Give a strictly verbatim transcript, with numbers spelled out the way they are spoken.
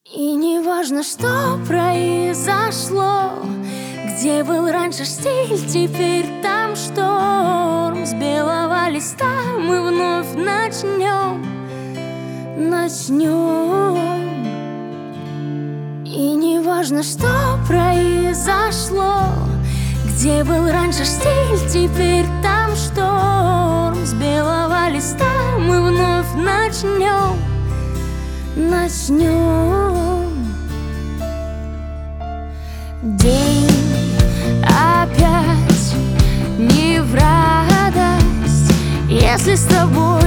И не важно, что произошло, где был раньше стиль, теперь там шторм. С белого листа мы вновь начнем, начнем. И не важно, что произошло, где был раньше стиль, теперь там шторм. С белого листа мы вновь начнем, начнем. День опять не в радость, если с тобой